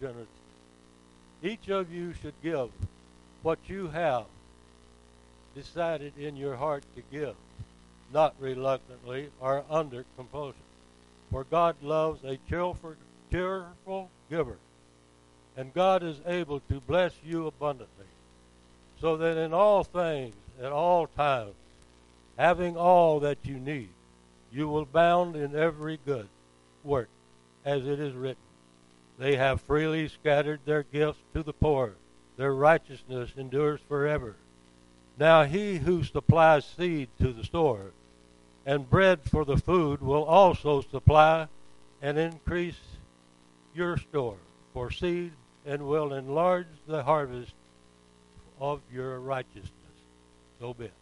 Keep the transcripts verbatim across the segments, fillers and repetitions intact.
generously. Each of you should give what you have decided in your heart to give, not reluctantly or under compulsion. For God loves a cheerful, cheerful giver, and God is able to bless you abundantly, so that in all things, at all times, having all that you need, you will abound in every good work, as it is written, they have freely scattered their gifts to the poor. Their righteousness endures forever. Now he who supplies seed to the store and bread for the food will also supply and increase your store for seed and will enlarge the harvest of your righteousness. So be it.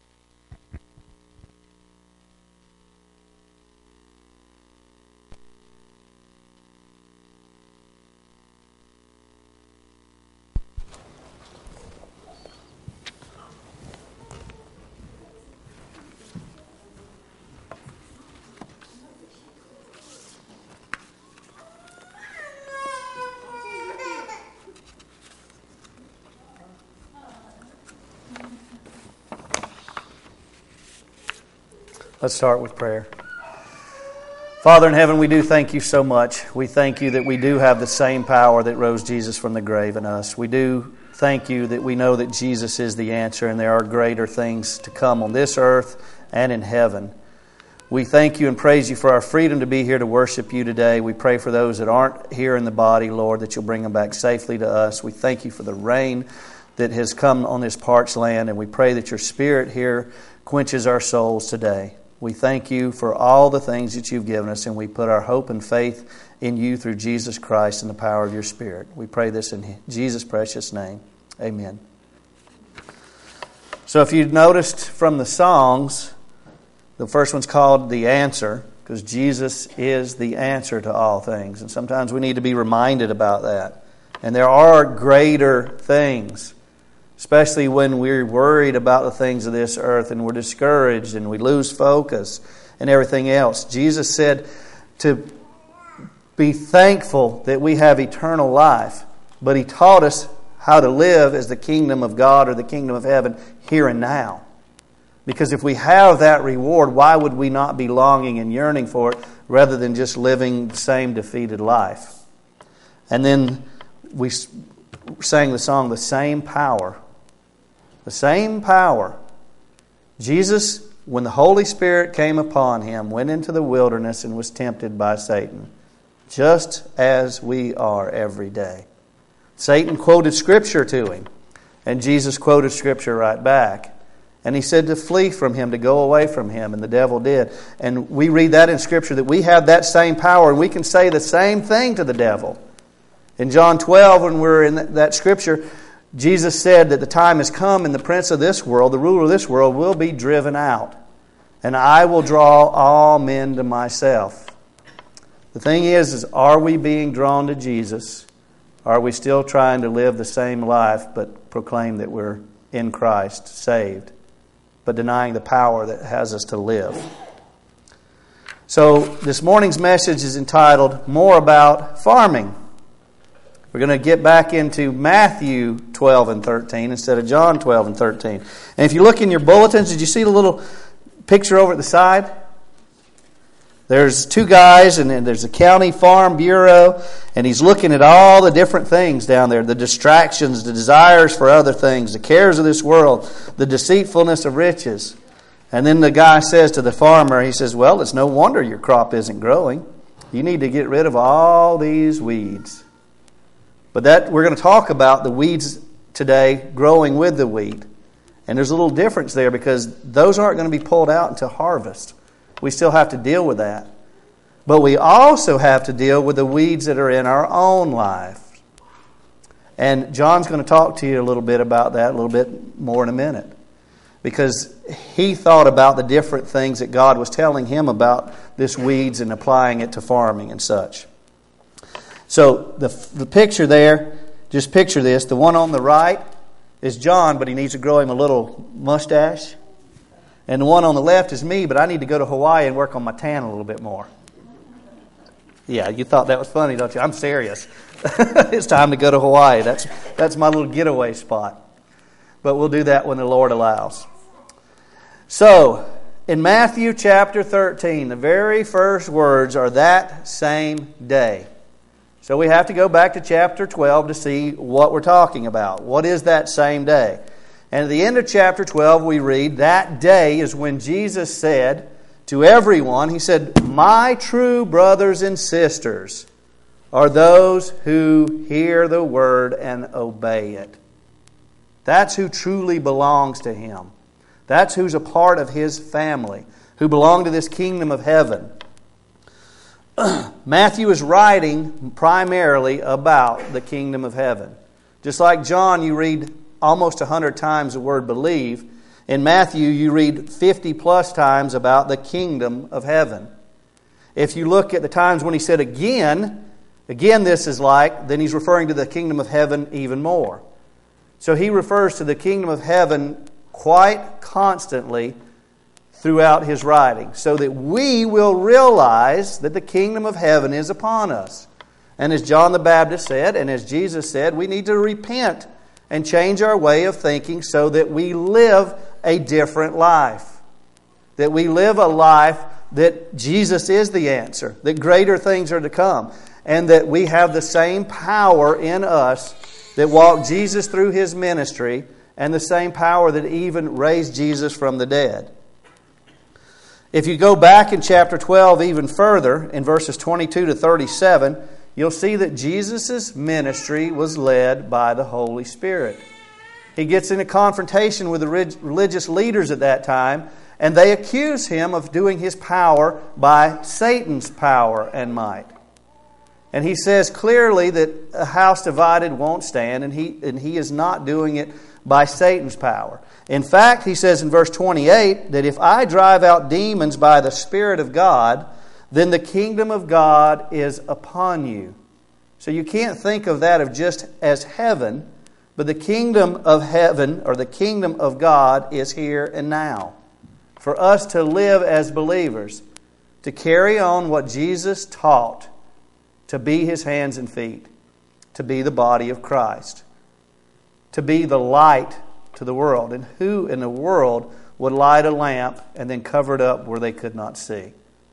Let's start with prayer. Father in heaven, we do thank you so much. We thank you that we do have the same power that rose Jesus from the grave in us. We do thank you that we know that Jesus is the answer and there are greater things to come on this earth and in heaven. We thank you and praise you for our freedom to be here to worship you today. We pray for those that aren't here in the body, Lord, that you'll bring them back safely to us. We thank you for the rain that has come on this parched land, and we pray that your Spirit here quenches our souls today. We thank you for all the things that you've given us, and we put our hope and faith in you through Jesus Christ and the power of your Spirit. We pray this in Jesus' precious name. Amen. So if you've noticed from the songs, the first one's called The Answer, because Jesus is the answer to all things. And sometimes we need to be reminded about that. And there are greater things, especially when we're worried about the things of this earth and we're discouraged and we lose focus and everything else. Jesus said to be thankful that we have eternal life, but He taught us how to live as the kingdom of God or the kingdom of heaven here and now. Because if we have that reward, why would we not be longing and yearning for it rather than just living the same defeated life? And then we sang the song, The Same Power. The same power. Jesus, when the Holy Spirit came upon Him, went into the wilderness and was tempted by Satan, just as we are every day. Satan quoted Scripture to Him, and Jesus quoted Scripture right back. And He said to flee from Him, to go away from Him, and the devil did. And we read that in Scripture, that we have that same power, and we can say the same thing to the devil. In John twelve, when we're in that Scripture, Jesus said that the time has come and the prince of this world, the ruler of this world, will be driven out. And I will draw all men to myself. The thing is, is are we being drawn to Jesus? Are we still trying to live the same life but proclaim that we're in Christ, saved, but denying the power that has us to live? So this morning's message is entitled, More About Farming. We're going to get back into Matthew twelve and thirteen instead of John twelve and thirteen. And if you look in your bulletins, did you see the little picture over at the side? There's two guys, and there's a county farm bureau, and he's looking at all the different things down there, the distractions, the desires for other things, the cares of this world, the deceitfulness of riches. And then the guy says to the farmer, he says, well, it's no wonder your crop isn't growing. You need to get rid of all these weeds. But that we're going to talk about the weeds today growing with the wheat. And there's a little difference there because those aren't going to be pulled out until harvest. We still have to deal with that. But we also have to deal with the weeds that are in our own life. And John's going to talk to you a little bit about that a little bit more in a minute. Because he thought about the different things that God was telling him about this weeds and applying it to farming and such. So the the picture there, just picture this. The one on the right is John, but he needs to grow him a little mustache. And the one on the left is me, but I need to go to Hawaii and work on my tan a little bit more. Yeah, you thought that was funny, don't you? I'm serious. It's time to go to Hawaii. That's that's my little getaway spot. But we'll do that when the Lord allows. So, in Matthew chapter thirteen, the very first words are that same day. So we have to go back to chapter twelve to see what we're talking about. What is that same day? And at the end of chapter twelve we read, that day is when Jesus said to everyone, He said, "My true brothers and sisters are those who hear the word and obey it." That's who truly belongs to Him. That's who's a part of His family, who belong to this kingdom of heaven. Matthew is writing primarily about the kingdom of heaven. Just like John, you read almost a hundred times the word believe. In Matthew, you read fifty plus times about the kingdom of heaven. If you look at the times when he said again, again this is like, then he's referring to the kingdom of heaven even more. So he refers to the kingdom of heaven quite constantly throughout his writing, so that we will realize that the kingdom of heaven is upon us. And as John the Baptist said, and as Jesus said, we need to repent and change our way of thinking so that we live a different life. That we live a life that Jesus is the answer, that greater things are to come, and that we have the same power in us that walked Jesus through His ministry, and the same power that even raised Jesus from the dead. If you go back in chapter twelve even further, in verses twenty-two to thirty-seven, you'll see that Jesus' ministry was led by the Holy Spirit. He gets in a confrontation with the religious leaders at that time, and they accuse Him of doing His power by Satan's power and might. And He says clearly that a house divided won't stand, and He, and he is not doing it by Satan's power. In fact, He says in verse twenty-eight that if I drive out demons by the Spirit of God, then the kingdom of God is upon you. So you can't think of that of just as heaven, but the kingdom of heaven, or the kingdom of God, is here and now. For us to live as believers, to carry on what Jesus taught, to be His hands and feet, to be the body of Christ, to be the light to the world. And who in the world would light a lamp and then cover it up where they could not see?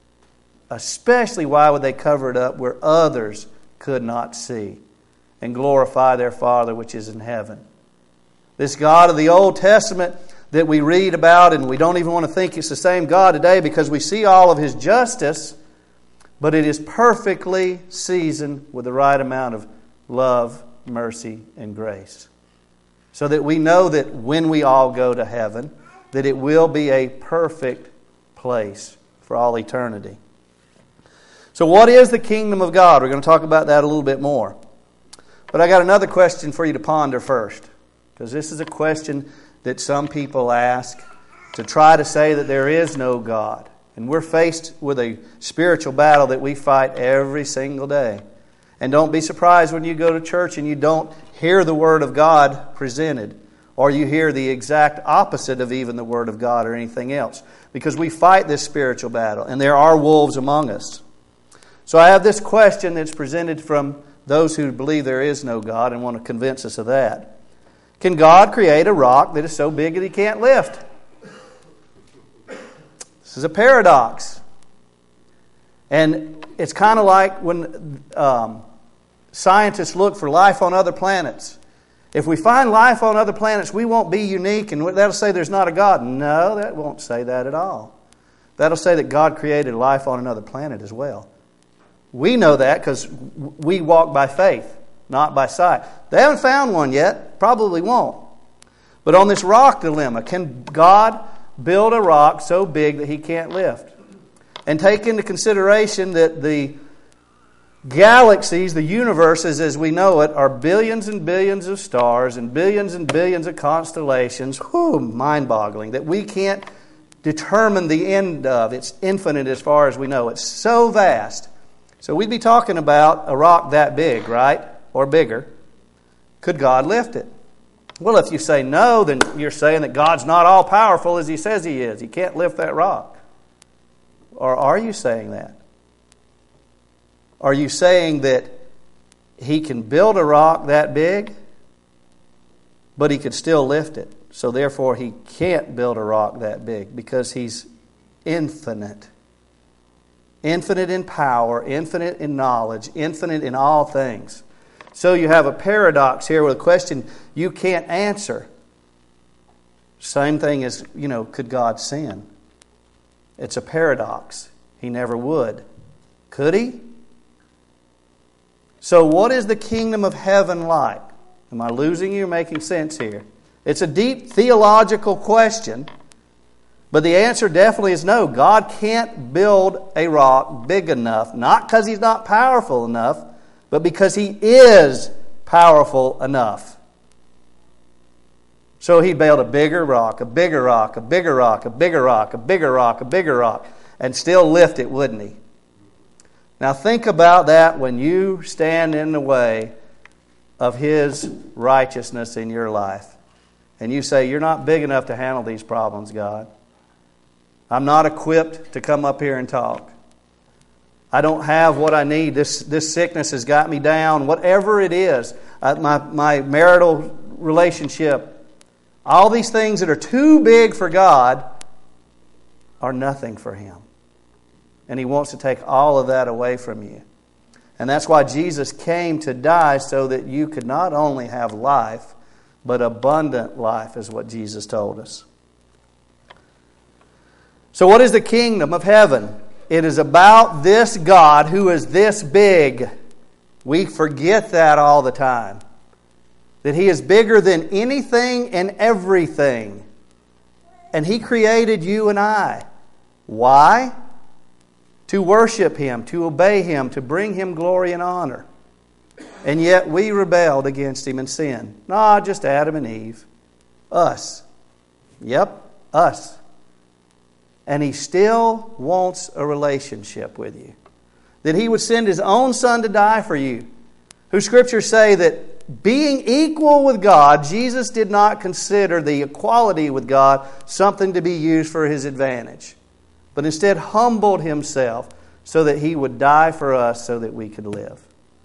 Especially, why would they cover it up where others could not see and glorify their Father which is in heaven? This God of the Old Testament that we read about, and we don't even want to think it's the same God today because we see all of His justice, but it is perfectly seasoned with the right amount of love, mercy, and grace. So that we know that when we all go to heaven, that it will be a perfect place for all eternity. So what is the kingdom of God? We're going to talk about that a little bit more. But I got another question for you to ponder first, because this is a question that some people ask to try to say that there is no God. And we're faced with a spiritual battle that we fight every single day. And don't be surprised when you go to church and you don't hear the Word of God presented, or you hear the exact opposite of even the Word of God or anything else. Because we fight this spiritual battle, and there are wolves among us. So I have this question that's presented from those who believe there is no God and want to convince us of that. Can God create a rock that is so big that He can't lift? This is a paradox. And it's kind of like when um, scientists look for life on other planets. If we find life on other planets, we won't be unique, and that'll say there's not a God. No, that won't say that at all. That'll say that God created life on another planet as well. We know that because we walk by faith, not by sight. They haven't found one yet, probably won't. But on this rock dilemma, can God build a rock so big that He can't lift? And take into consideration that the galaxies, the universes as we know it, are billions and billions of stars and billions and billions of constellations. Whew, mind-boggling that we can't determine the end of. It's infinite as far as we know. It's so vast. So we'd be talking about a rock that big, right? Or bigger. Could God lift it? Well, if you say no, then you're saying that God's not all powerful as He says He is. He can't lift that rock. Or are you saying that? Are you saying that he can build a rock that big, but he could still lift it? So therefore he can't build a rock that big because he's infinite. Infinite in power, infinite in knowledge, infinite in all things. So you have a paradox here with a question you can't answer. Same thing as, you know, could God sin? It's a paradox. He never would. Could he? So what is the kingdom of heaven like? Am I losing you or making sense here? It's a deep theological question, but the answer definitely is no. God can't build a rock big enough, not because He's not powerful enough, but because He is powerful enough. So He'd build a bigger rock, a bigger rock, a bigger rock, a bigger rock, a bigger rock, a bigger rock, and still lift it, wouldn't He? Now think about that when you stand in the way of His righteousness in your life. And you say, you're not big enough to handle these problems, God. I'm not equipped to come up here and talk. I don't have what I need. This, this sickness has got me down. Whatever it is, uh, my, my marital relationship, all these things that are too big for God are nothing for Him. And He wants to take all of that away from you. And that's why Jesus came to die, so that you could not only have life, but abundant life, is what Jesus told us. So what is the kingdom of heaven? It is about this God who is this big. We forget that all the time. That He is bigger than anything and everything. And He created you and I. Why? To worship Him, to obey Him, to bring Him glory and honor. And yet we rebelled against Him and sinned. No, just Adam and Eve. Us. Yep, us. And He still wants a relationship with you. That He would send His own Son to die for you. Who Scriptures say that being equal with God, Jesus did not consider the equality with God something to be used for His advantage. But instead humbled Himself so that He would die for us so that we could live.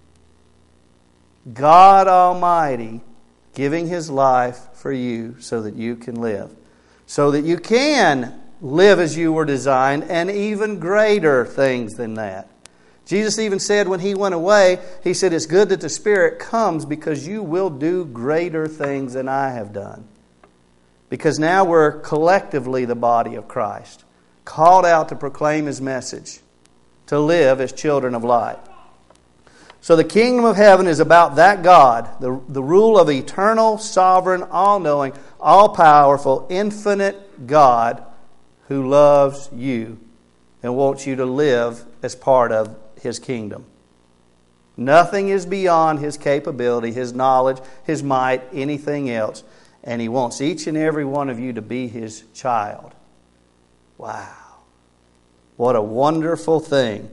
God Almighty giving His life for you so that you can live. So that you can live as you were designed, and even greater things than that. Jesus even said when He went away, He said, it's good that the Spirit comes because you will do greater things than I have done. Because now we're collectively the body of Christ, called out to proclaim His message, to live as children of light. So the kingdom of heaven is about that God, the, the rule of eternal, sovereign, all-knowing, all-powerful, infinite God who loves you and wants you to live as part of His kingdom. Nothing is beyond His capability, His knowledge, His might, anything else. And He wants each and every one of you to be His child. Wow. What a wonderful thing.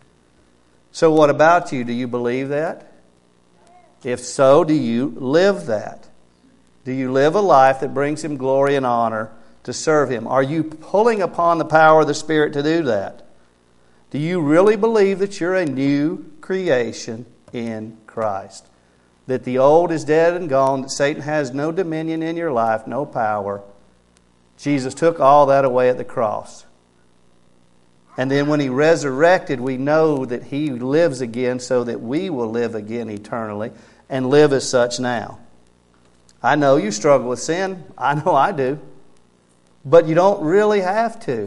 So what about you? Do you believe that? If so, do you live that? Do you live a life that brings Him glory and honor to serve Him? Are you pulling upon the power of the Spirit to do that? Do you really believe that you're a new creation in Christ? That the old is dead and gone, that Satan has no dominion in your life, no power. Jesus took all that away at the cross. And then when He resurrected, we know that He lives again so that we will live again eternally and live as such now. I know you struggle with sin. I know I do. But you don't really have to.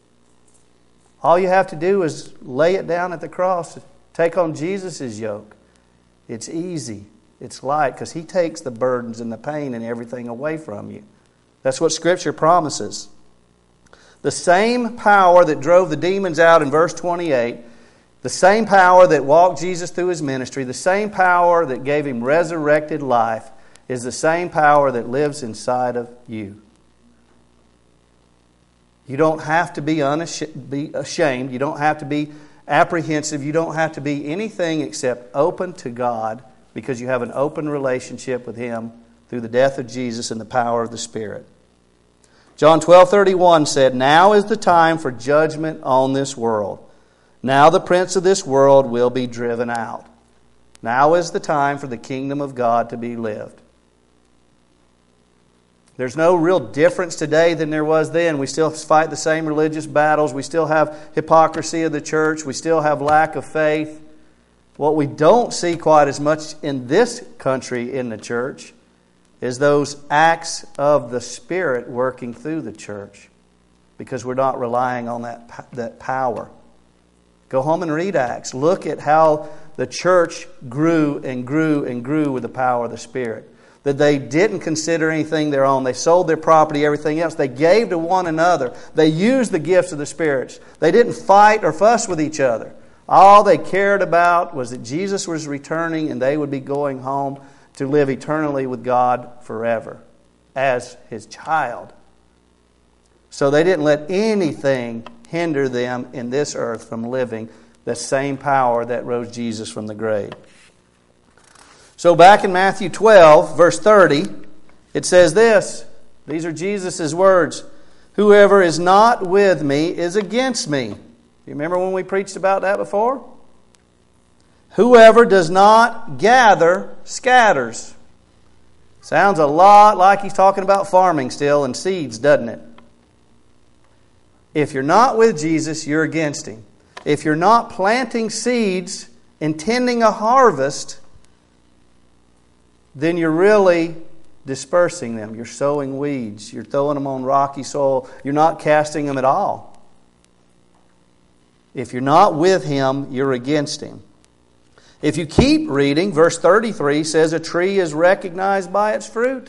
All you have to do is lay it down at the cross. Take on Jesus' yoke. It's easy. It's light because He takes the burdens and the pain and everything away from you. That's what Scripture promises. The same power that drove the demons out in verse twenty-eight, the same power that walked Jesus through His ministry, the same power that gave Him resurrected life, is the same power that lives inside of you. You don't have to be, unashamed, be ashamed. You don't have to be apprehensive. You don't have to be anything except open to God because you have an open relationship with Him through the death of Jesus and the power of the Spirit. John twelve thirty-one said, now is the time for judgment on this world. Now the prince of this world will be driven out. Now is the time for the kingdom of God to be lived. There's no real difference today than there was then. We still fight the same religious battles. We still have hypocrisy of the church. We still have lack of faith. What we don't see quite as much in this country in the church is those acts of the Spirit working through the church, because we're not relying on that, that power. Go home and read Acts. Look at how the church grew and grew and grew with the power of the Spirit. That they didn't consider anything their own. They sold their property, everything else. They gave to one another. They used the gifts of the spirits. They didn't fight or fuss with each other. All they cared about was that Jesus was returning and they would be going home to live eternally with God forever as His child. So they didn't let anything hinder them in this earth from living the same power that rose Jesus from the grave. So back in Matthew twelve, verse thirty, it says this. These are Jesus' words. Whoever is not with me is against me. You remember when we preached about that before? Whoever does not gather scatters. Sounds a lot like he's talking about farming still and seeds, doesn't it? If you're not with Jesus, you're against Him. If you're not planting seeds, intending a harvest, then you're really dispersing them. You're sowing weeds. You're throwing them on rocky soil. You're not casting them at all. If you're not with Him, you're against Him. If you keep reading, verse thirty-three says a tree is recognized by its fruit.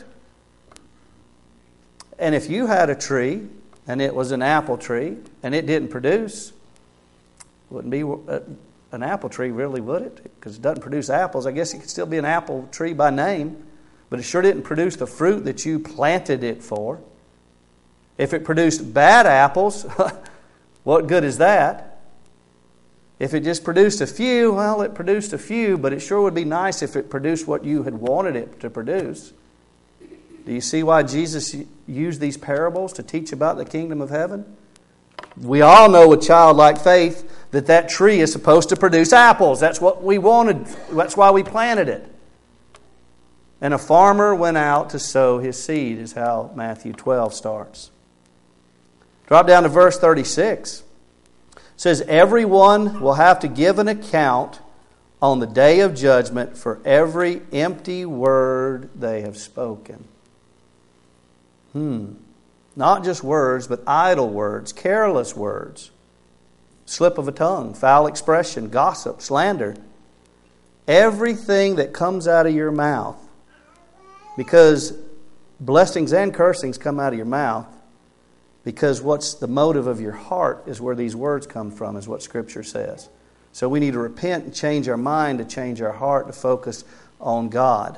And if you had a tree, and it was an apple tree, and it didn't produce, wouldn't be an apple tree, really, would it? Because it doesn't produce apples. I guess it could still be an apple tree by name, but it sure didn't produce the fruit that you planted it for. If it produced bad apples, what good is that? If it just produced a few, well, it produced a few, but it sure would be nice if it produced what you had wanted it to produce. Do you see why Jesus used these parables to teach about the kingdom of heaven? We all know with childlike faith that that tree is supposed to produce apples. That's what we wanted. That's why we planted it. And a farmer went out to sow his seed, is how Matthew twelve starts. Drop down to verse thirty-six. It says, everyone will have to give an account on the day of judgment for every empty word they have spoken. Hmm. Not just words, but idle words, careless words, slip of a tongue, foul expression, gossip, slander. Everything that comes out of your mouth, because blessings and cursings come out of your mouth, because what's the motive of your heart is where these words come from, is what Scripture says. So we need to repent and change our mind, to change our heart, to focus on God.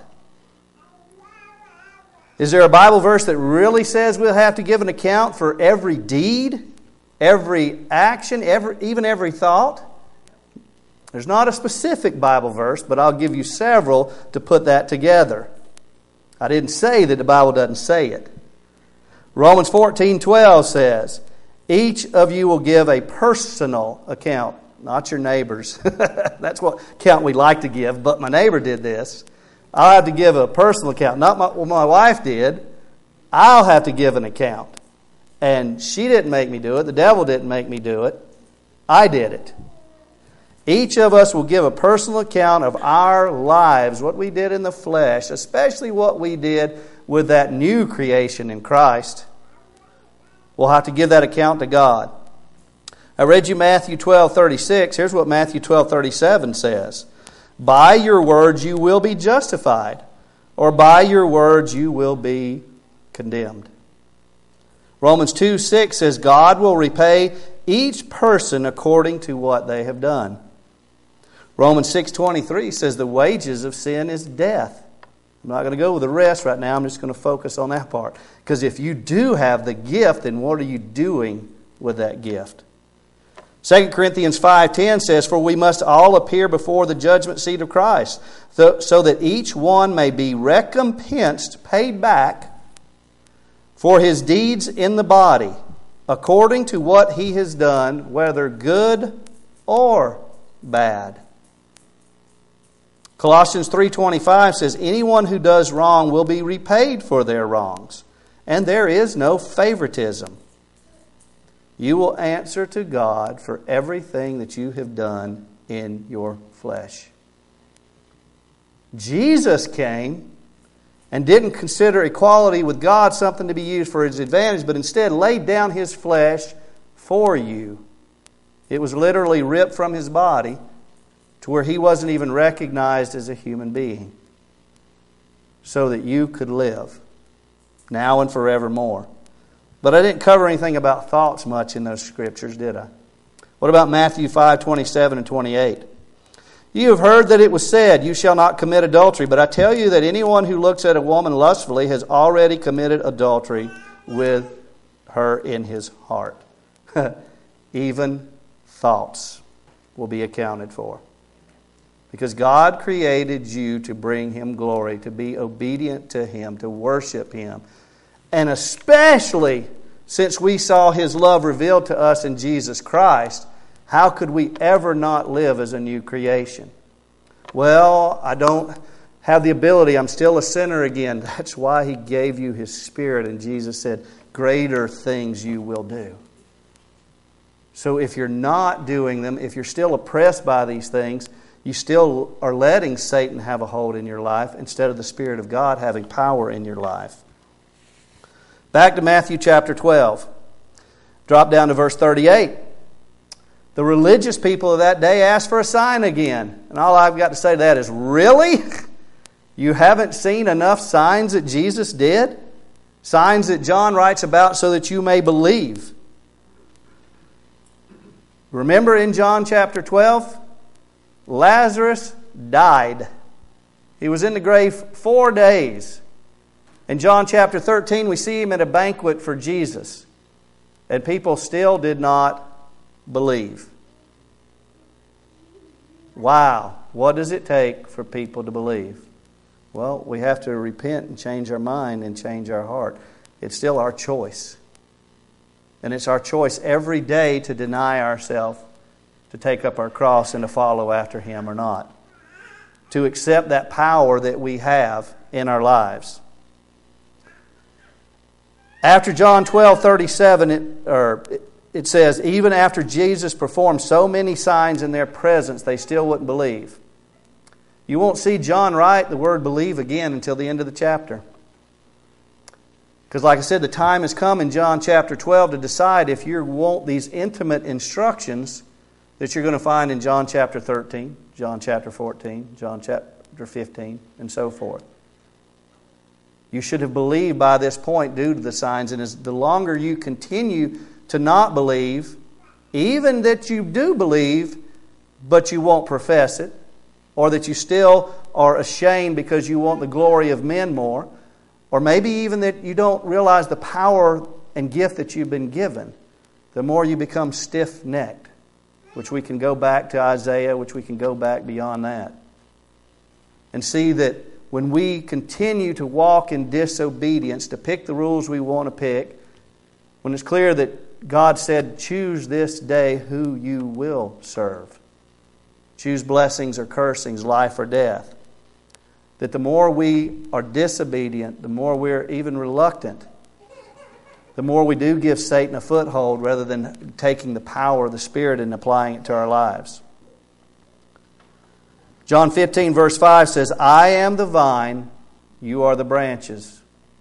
Is there a Bible verse that really says we'll have to give an account for every deed, every action, every, even every thought? There's not a specific Bible verse, but I'll give you several to put that together. I didn't say that the Bible doesn't say it. Romans fourteen twelve says, each of you will give a personal account, not your neighbor's. That's what account we like to give, but my neighbor did this. I'll have to give a personal account. Not my, what my wife did. I'll have to give an account. And she didn't make me do it. The devil didn't make me do it. I did it. Each of us will give a personal account of our lives, what we did in the flesh, especially what we did with that new creation in Christ. We'll have to give that account to God. I read you Matthew twelve thirty-six. Here's what Matthew twelve thirty-seven says. By your words you will be justified, or by your words you will be condemned. Romans two six says God will repay each person according to what they have done. Romans six twenty-three says the wages of sin is death. I'm not going to go with the rest right now. I'm just going to focus on that part. Because if you do have the gift, then what are you doing with that gift? Second Corinthians five ten says, for we must all appear before the judgment seat of Christ, so that each one may be recompensed, paid back, for his deeds in the body, according to what he has done, whether good or bad. Colossians three twenty-five says, anyone who does wrong will be repaid for their wrongs, and there is no favoritism. You will answer to God for everything that you have done in your flesh. Jesus came and didn't consider equality with God something to be used for His advantage, but instead laid down His flesh for you. It was literally ripped from His body to where He wasn't even recognized as a human being, so that you could live now and forevermore. But I didn't cover anything about thoughts much in those scriptures, did I? What about Matthew five twenty-seven and twenty-eight? You have heard that it was said, you shall not commit adultery. But I tell you that anyone who looks at a woman lustfully has already committed adultery with her in his heart. Even thoughts will be accounted for. Because God created you to bring Him glory, to be obedient to Him, to worship Him. And especially since we saw His love revealed to us in Jesus Christ, how could we ever not live as a new creation? Well, I don't have the ability. I'm still a sinner again. That's why He gave you His Spirit. And Jesus said, greater things you will do. So if you're not doing them, if you're still oppressed by these things, you still are letting Satan have a hold in your life instead of the Spirit of God having power in your life. Back to Matthew chapter twelve. Drop down to verse thirty-eight. The religious people of that day asked for a sign again. And all I've got to say to that is, really? You haven't seen enough signs that Jesus did? Signs that John writes about so that you may believe. Remember in John chapter twelve? Lazarus died. He was in the grave four days. In John chapter thirteen, we see him at a banquet for Jesus. And people still did not believe. Wow. What does it take for people to believe? Well, we have to repent and change our mind and change our heart. It's still our choice. And it's our choice every day to deny ourselves, to take up our cross and to follow after Him or not. To accept that power that we have in our lives. After John twelve thirty-seven, it, or it says, even after Jesus performed so many signs in their presence, they still wouldn't believe. You won't see John write the word believe again until the end of the chapter. Because like I said, the time has come in John chapter twelve to decide if you want these intimate instructions that you're going to find in John chapter thirteen, John chapter fourteen, John chapter fifteen, and so forth. You should have believed by this point due to the signs. And as the longer you continue to not believe, even that you do believe, but you won't profess it, or that you still are ashamed because you want the glory of men more, or maybe even that you don't realize the power and gift that you've been given, the more you become stiff-necked, which we can go back to Isaiah, which we can go back beyond that, and see that when we continue to walk in disobedience, to pick the rules we want to pick, when it's clear that God said, choose this day who you will serve. Choose blessings or cursings, life or death. That the more we are disobedient, the more we're even reluctant, the more we do give Satan a foothold rather than taking the power of the Spirit and applying it to our lives. John fifteen verse five says, I am the vine, you are the branches.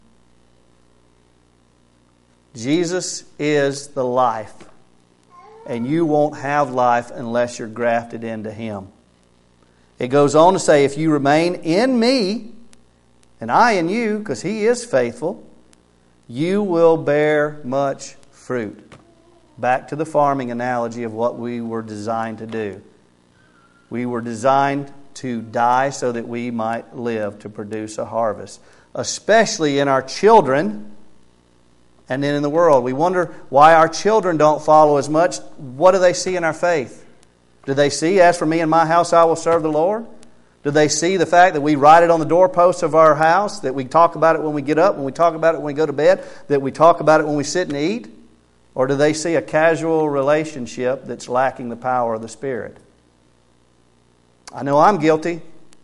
Jesus is the life. And you won't have life unless you're grafted into Him. It goes on to say, if you remain in me, and I in you, because He is faithful, you will bear much fruit. Back to the farming analogy of what we were designed to do. We were designed to die so that we might live, to produce a harvest. Especially in our children and then in the world. We wonder why our children don't follow as much. What do they see in our faith? Do they see, as for me and my house, I will serve the Lord? Do they see the fact that we write it on the doorposts of our house, that we talk about it when we get up, when we talk about it when we go to bed, that we talk about it when we sit and eat? Or do they see a casual relationship that's lacking the power of the Spirit? I know I'm guilty.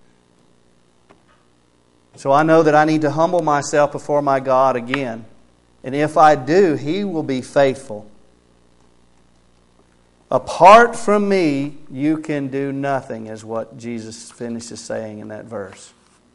So I know that I need to humble myself before my God again. And if I do, He will be faithful. Apart from me, you can do nothing, is what Jesus finishes saying in that verse.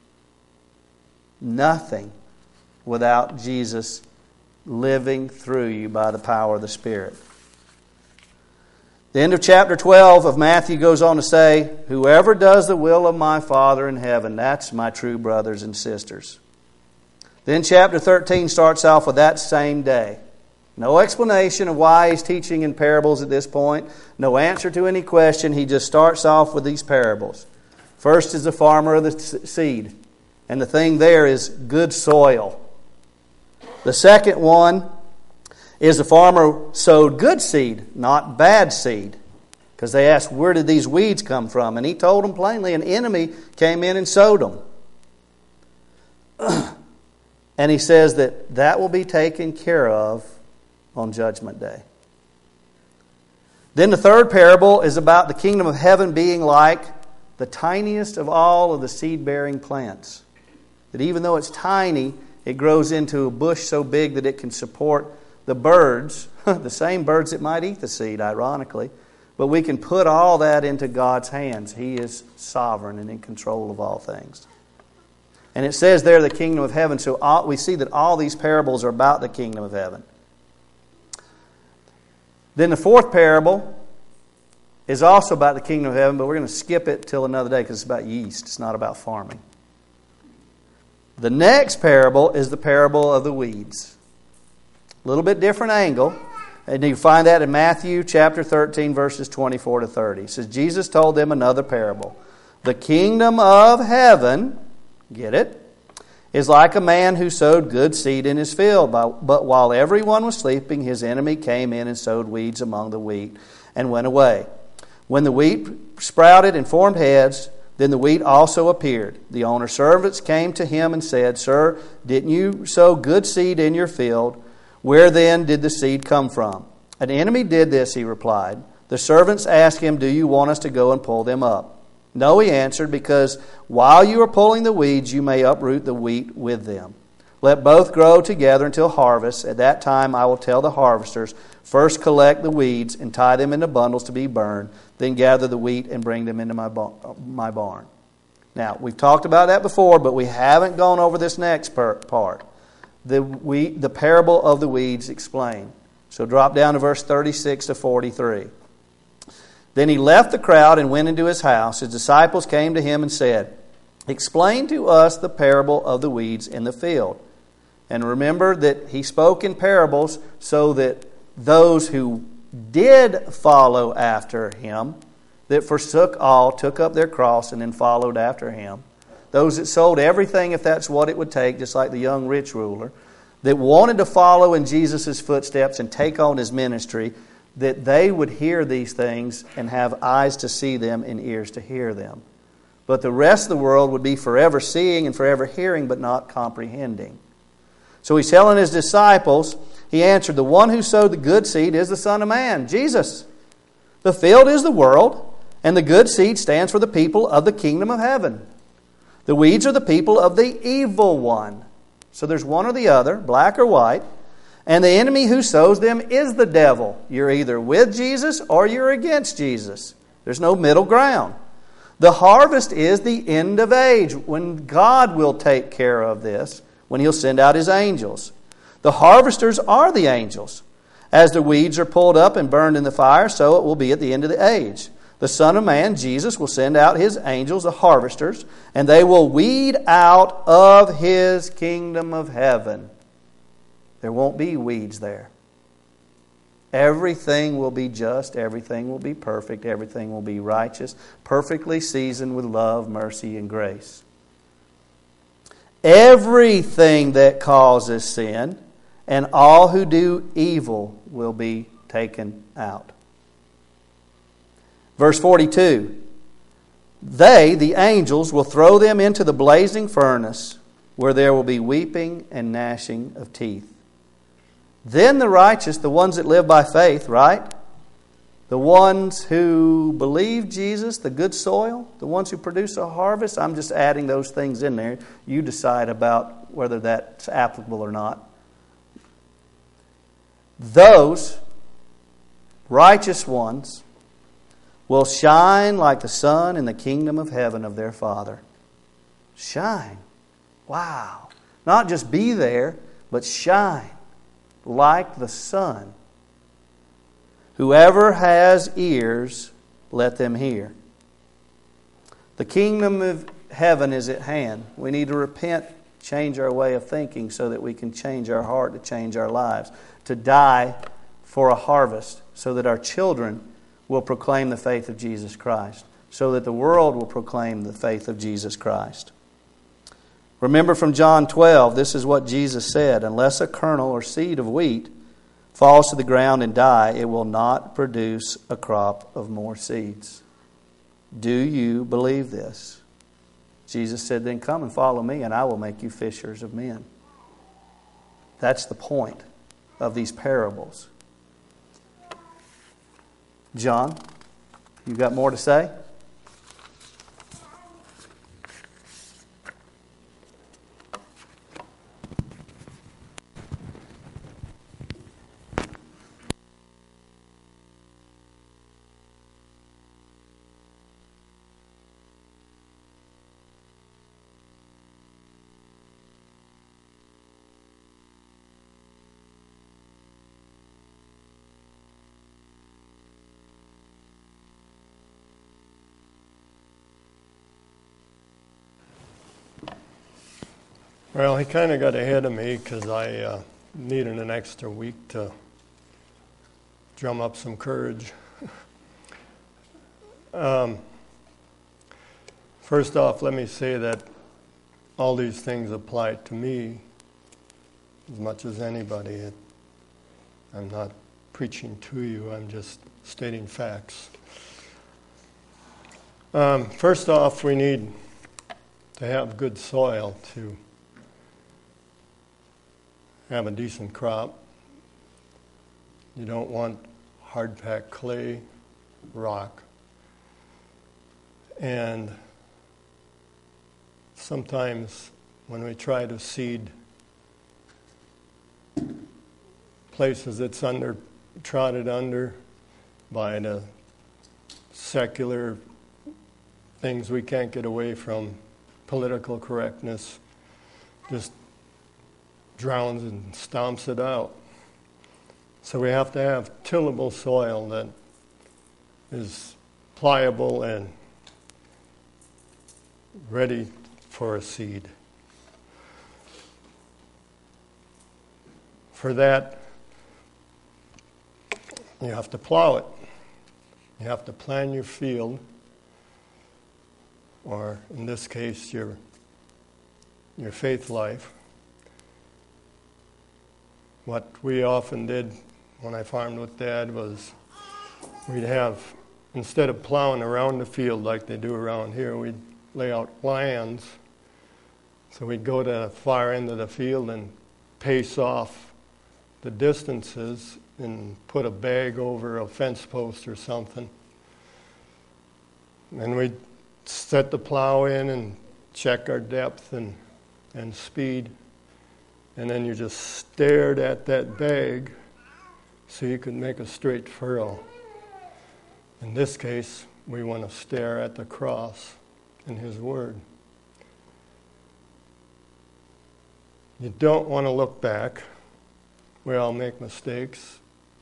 Nothing without Jesus living through you by the power of the Spirit. The end of chapter twelve of Matthew goes on to say, whoever does the will of my Father in heaven, that's my true brothers and sisters. Then chapter thirteen starts off with that same day. No explanation of why he's teaching in parables at this point. No answer to any question. He just starts off with these parables. First is the farmer of the seed. And the thing there is good soil. The second one is the farmer sowed good seed, not bad seed. Because they asked, where did these weeds come from? And he told them plainly, an enemy came in and sowed them. And he says that that will be taken care of on Judgment Day. Then the third parable is about the kingdom of heaven being like the tiniest of all of the seed-bearing plants. That even though it's tiny, it grows into a bush so big that it can support the birds, the same birds that might eat the seed, ironically. But we can put all that into God's hands. He is sovereign and in control of all things. And it says there the kingdom of heaven. So all, we see that all these parables are about the kingdom of heaven. Then the fourth parable is also about the kingdom of heaven, but we're going to skip it till another day because it's about yeast. It's not about farming. The next parable is the parable of the weeds. A little bit different angle. And you find that in Matthew chapter thirteen, verses twenty-four to thirty. It says, Jesus told them another parable. The kingdom of heaven, get it, is like a man who sowed good seed in his field. But while everyone was sleeping, his enemy came in and sowed weeds among the wheat and went away. When the wheat sprouted and formed heads, then the wheat also appeared. The owner's servants came to him and said, Sir, didn't you sow good seed in your field? Where then did the seed come from? An enemy did this, he replied. The servants asked him, Do you want us to go and pull them up? No, he answered, because while you are pulling the weeds, you may uproot the wheat with them. Let both grow together until harvest. At that time I will tell the harvesters, first collect the weeds and tie them into bundles to be burned, then gather the wheat and bring them into my my barn. Now, we've talked about that before, but we haven't gone over this next part. The wheat, the parable of the weeds explained. So drop down to verse thirty-six to forty-three. Then he left the crowd and went into his house. His disciples came to him and said, Explain to us the parable of the weeds in the field. And remember that he spoke in parables so that those who did follow after him, that forsook all, took up their cross, and then followed after him. Those that sold everything if that's what it would take, just like the young rich ruler, that wanted to follow in Jesus' footsteps and take on his ministry, that they would hear these things and have eyes to see them and ears to hear them. But the rest of the world would be forever seeing and forever hearing, but not comprehending. So he's telling his disciples, he answered, The one who sowed the good seed is the Son of Man, Jesus. The field is the world, and the good seed stands for the people of the kingdom of heaven. The weeds are the people of the evil one. So there's one or the other, black or white. And the enemy who sows them is the devil. You're either with Jesus or you're against Jesus. There's no middle ground. The harvest is the end of age, when God will take care of this, when He'll send out His angels. The harvesters are the angels. As the weeds are pulled up and burned in the fire, so it will be at the end of the age. The Son of Man, Jesus, will send out His angels, the harvesters, and they will weed out of His kingdom of heaven. There won't be weeds there. Everything will be just, everything will be perfect, everything will be righteous, perfectly seasoned with love, mercy, and grace. Everything that causes sin and all who do evil will be taken out. Verse forty-two, They, the angels, will throw them into the blazing furnace, where there will be weeping and gnashing of teeth. Then the righteous, the ones that live by faith, right? The ones who believe Jesus, the good soil, the ones who produce a harvest. I'm just adding those things in there. You decide about whether that's applicable or not. Those righteous ones will shine like the sun in the kingdom of heaven of their Father. Shine. Wow. Not just be there, but shine like the sun. Whoever has ears, let them hear. The kingdom of heaven is at hand. We need to repent, change our way of thinking so that we can change our heart to change our lives. To die for a harvest so that our children will proclaim the faith of Jesus Christ. So that the world will proclaim the faith of Jesus Christ. Remember from John twelve, this is what Jesus said, unless a kernel or seed of wheat falls to the ground and die, it will not produce a crop of more seeds. Do you believe this? Jesus said, then come and follow me and I will make you fishers of men. That's the point of these parables. John, you got more to say? Well, he kind of got ahead of me because I uh, needed an extra week to drum up some courage. um, first off, let me say that all these things apply to me as much as anybody. It, I'm not preaching to you, I'm just stating facts. Um, first off, we need to have good soil to have a decent crop. You don't want hard-packed clay, rock. And sometimes when we try to seed places that's under, trodden under by the secular things we can't get away from, political correctness, just drowns and stomps it out. So we have to have tillable soil that is pliable and ready for a seed. For that, you have to plow it. You have to plan your field, or in this case, your, your faith life. What we often did when I farmed with Dad was we'd have, instead of plowing around the field like they do around here, we'd lay out lines. So we'd go to the far end of the field and pace off the distances and put a bag over a fence post or something. And we'd set the plow in and check our depth and, and speed. And then you just stared at that bag so you could make a straight furrow. In this case, we want to stare at the cross in His Word. You don't want to look back. We all make mistakes.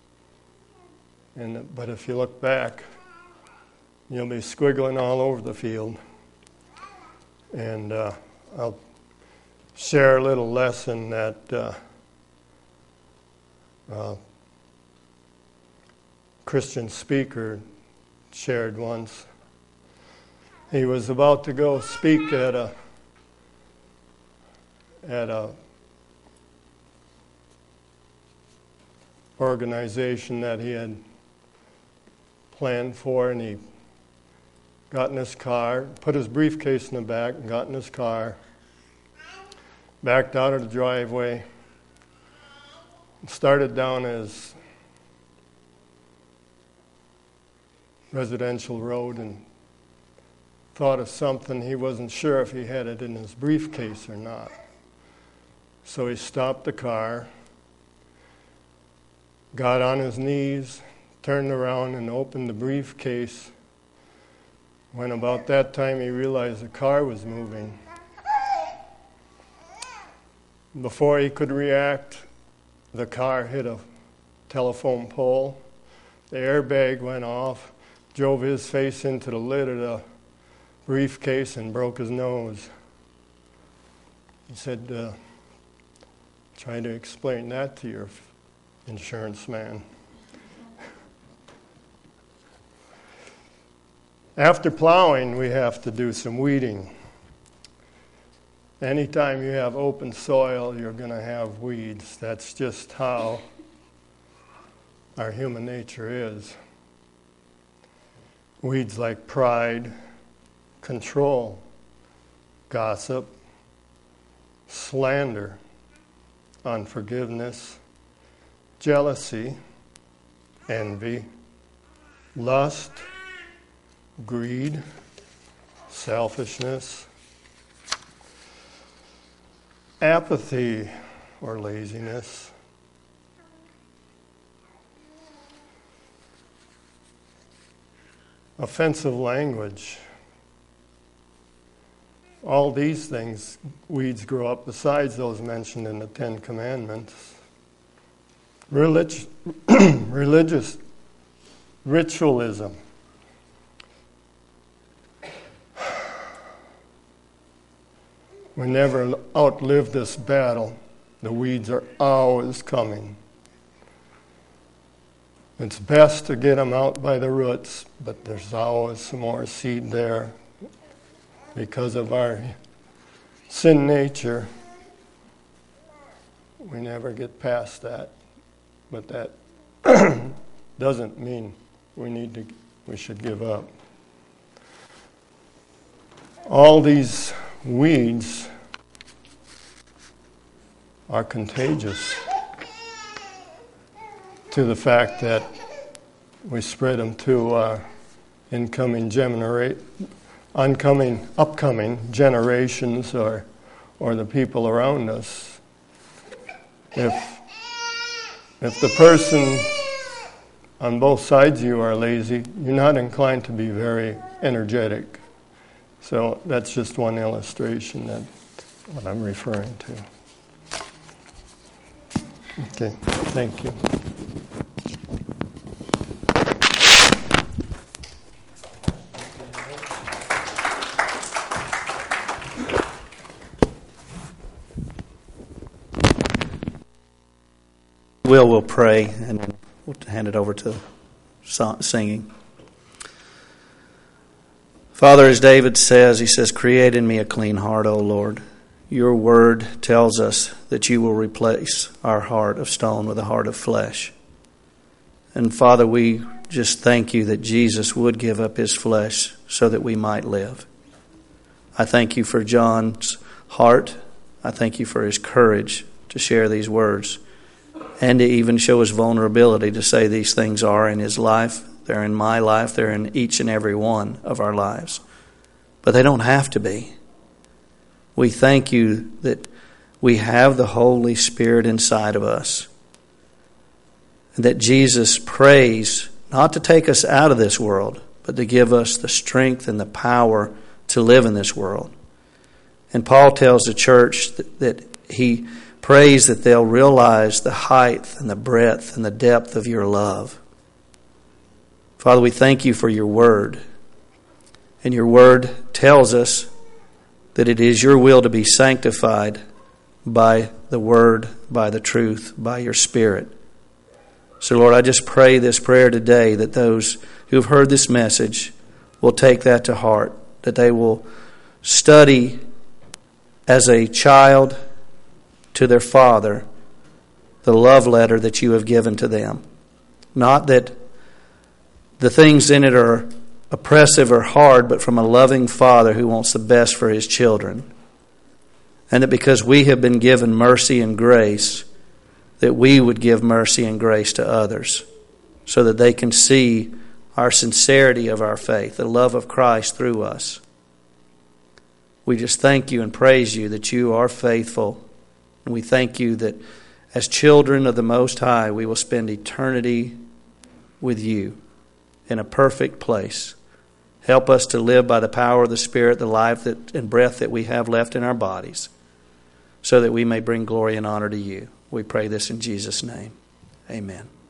And but if you look back, you'll be squiggling all over the field. And uh, I'll share a little lesson that uh, uh, Christian speaker shared once. He was about to go speak at a at a organization that he had planned for, and he got in his car, put his briefcase in the back, and got in his car, backed out of the driveway, Started down as residential road and thought of something. He wasn't sure if he had it in his briefcase or not. So he stopped the car, got on his knees, turned around and opened the briefcase. When about that time he realized the car was moving. Before he could react, the car hit a telephone pole. The airbag went off, drove his face into the lid of the briefcase and broke his nose. He said, uh, try to explain that to your insurance man. After plowing, we have to do some weeding. Anytime you have open soil, you're going to have weeds. That's just how our human nature is. Weeds like pride, control, gossip, slander, unforgiveness, jealousy, envy, lust, greed, selfishness, apathy or laziness, offensive language. All these things, weeds grow up besides those mentioned in the Ten Commandments. Relig- religious ritualism. We never outlive this battle. The weeds are always coming. It's best to get them out by the roots, but there's always some more seed there. Because of our sin nature, we never get past that. But that doesn't mean we need to, we should give up. All these weeds are contagious to the fact that we spread them to uh, incoming genera- oncoming, upcoming generations or or the people around us. If if the person on both sides of you are lazy, you're not inclined to be very energetic. So that's just one illustration that what I'm referring to. Okay, thank you. Will will pray, and then we'll hand it over to singing. Father, as David says, he says, create in me a clean heart, O Lord. Your word tells us that you will replace our heart of stone with a heart of flesh. And Father, we just thank you that Jesus would give up his flesh so that we might live. I thank you for John's heart. I thank you for his courage to share these words and to even show his vulnerability to say these things are in his life. They're in my life. They're in each and every one of our lives. But they don't have to be. We thank you that we have the Holy Spirit inside of us. And that Jesus prays not to take us out of this world, but to give us the strength and the power to live in this world. And Paul tells the church that, that he prays that they'll realize the height and the breadth and the depth of your love. Father, we thank you for your word. And your word tells us that it is your will to be sanctified by the word, by the truth, by your Spirit. So, Lord, I just pray this prayer today that those who have heard this message will take that to heart, that they will study as a child to their Father the love letter that you have given to them. Not that the things in it are oppressive or hard, but from a loving Father who wants the best for his children. And that because we have been given mercy and grace, that we would give mercy and grace to others so that they can see our sincerity of our faith, the love of Christ through us. We just thank you and praise you that you are faithful. And we thank you that as children of the Most High, we will spend eternity with you in a perfect place. Help us to live by the power of the Spirit, the life that, and breath that we have left in our bodies, so that we may bring glory and honor to you. We pray this in Jesus' name. Amen.